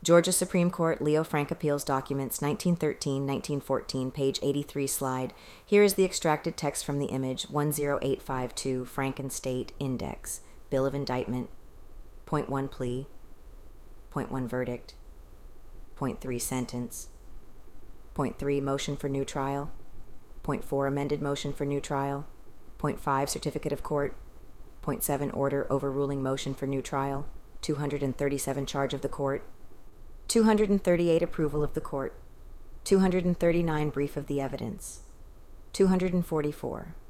Georgia Supreme Court, Leo Frank Appeals Documents, 1913-1914, page 83 slide. Here is the extracted text from the image, 10852, Franken State Index, Bill of Indictment, Point 1 plea, Point 1 verdict, Point 3 sentence, Point 3 motion for new trial, Point 4 amended motion for new trial, Point 5 certificate of court, Point 7 order overruling motion for new trial, 237 charge of the court, 238 approval of the court, 239 brief of the evidence, 244